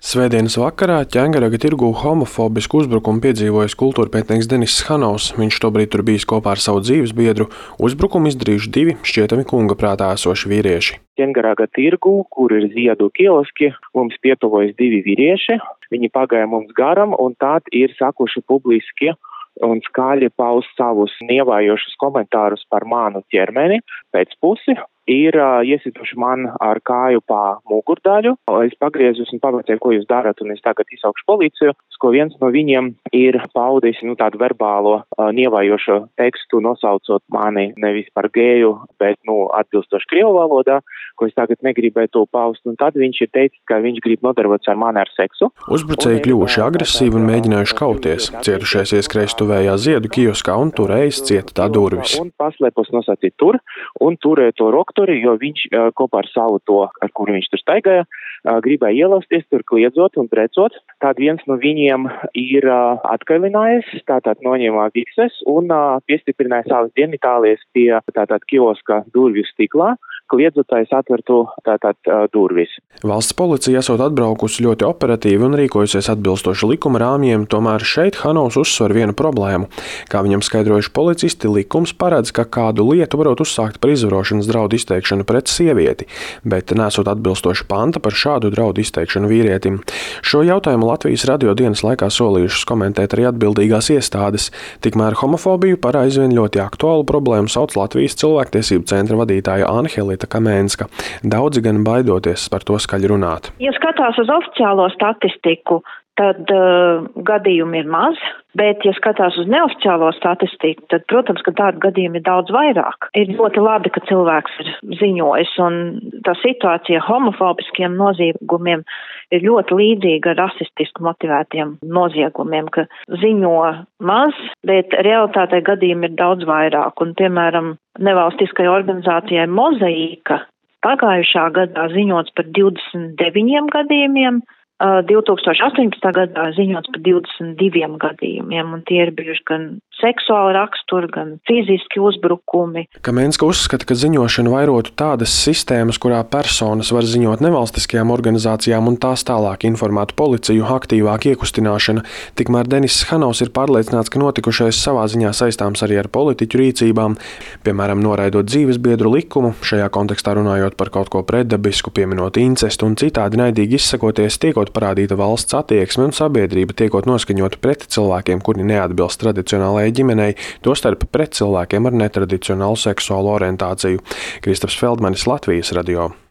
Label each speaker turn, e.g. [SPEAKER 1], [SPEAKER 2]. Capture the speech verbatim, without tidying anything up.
[SPEAKER 1] Svētdienas vakarā Ķengaraga tirgū homofobisku uzbrukumu piedzīvojis kultūrpētnieks Deniss Hanovs. Viņš tobrīd tur bijis kopā ar savu dzīvesbiedru. Uzbrukumu izdarījuši divi šķietami kunga prātā esoši vīrieši.
[SPEAKER 2] Ķengaraga tirgū, kur ir ziedu kioski, mums pietuvojas divi vīrieši. Viņi pagāja mums garam un tad ir sakuši publiski un skaļi paust savus nievājošus komentārus par manu ķermeni pēc pusi. Ir uh, iesituši man ar kāju pa mugurdaļu. Es pagriezus un pavaicēju, ko jūs darat, un es tagad izsaukšu policiju, ko viens no viņiem ir paudis nu, tādu verbālo uh, nievājošo tekstu, nosaucot mani nevis par geju, bet nu, atbilstoši krievu valodā, ko es tagad negribēju to paust. Un tad viņš ir teicis, ka viņš grib nodarboties ar mani ar seksu.
[SPEAKER 1] Uzbrucēji kļuvuši agresīvi un mēģinājuši kauties. Cietušais ieskrējis tuvējā ziedu kioskā un turējis cieta tā durvis.
[SPEAKER 2] Un paslēpos nosacīt tur un turēja to roktu. Jo viņš kopā ar savu to, ar kuru viņš tur staigāja, gribēja ielausties tur kliedzot un precot. Tad viens no viņiem ir atkailinājies, tātad noņēmā vikses un piestiprinājis savas ģenitālijas pie tātad kioska durvju stiklā, kliedzotais atvertu tātad durvis.
[SPEAKER 1] Valsts policija esot atbraukusi ļoti operatīvi un rīkojusies atbilstoši likuma rāmjiem, tomēr šeit Hanovs uzsver vienu problēmu. Kā viņam skaidrojuši policisti, likums paredz, ka kādu lietu varot uzsākt par izvarošanas draudu izteikšanu pret sievieti, bet nesot atbilstoši panta par šādu draudu izteikšanu vīrietim. Šo jautājumu Latvijas radio dienas laikā solījušas komentēt arī atbildīgās iestādes. Tikmēr homofobiju par aizvien ļoti aktuālu problēmu sauc Latvijas cilvēktiesību centra vadītāja Anhelita Kamēnska. Daudzi gan baidoties par to skaļi runāt.
[SPEAKER 3] Ja skatās uz oficiālo statistiku, tad uh, gadījumi ir maz, bet, ja skatās uz neoficiālo statistiku, tad, protams, ka tādu gadījumu ir daudz vairāk. Ir ļoti labi, ka cilvēks ir ziņojis, un tā situācija homofobiskiem noziegumiem ir ļoti līdzīga rasistiski motivētiem noziegumiem, ka ziņo maz, bet realitātē gadījumi ir daudz vairāk. Un, piemēram, nevalstiskajai organizācijai Mozaīka pagājušā gadā ziņots par divdesmit deviņiem gadījumiem, divi tūkstoši astoņpadsmitā gadā ziņots par divdesmit diviem gadījumiem, un tie ir bijuši gan seksuāli raksturi, gan fiziski uzbrukumi.
[SPEAKER 1] Kamēnska uzskata, ka ziņošanu vairotu tādas sistēmas, kurā personas var ziņot nevalstiskajām organizācijām un tās tālāk informētu policiju, aktīvāk iekustināšana. Tikmēr Deniss Hanovs ir pārliecināts, ka notikušais savā ziņā saistāms arī ar politiķu rīcībām, piemēram, noraidot dzīvesbiedru likumu, šajā kontekstā runājot par kaut ko pretdabisku, pieminot incestu un citādi naidīgi izsakoties, tiekot parādīta valsts attieksme un sabiedrība tiekot noskaņota pret cilvēkiem, kuri neatbilst tradicionālajai ģimenei, tostarp pret cilvēkiem ar netradicionālu seksuālu orientāciju. Kristaps Feldmanis, Latvijas radio.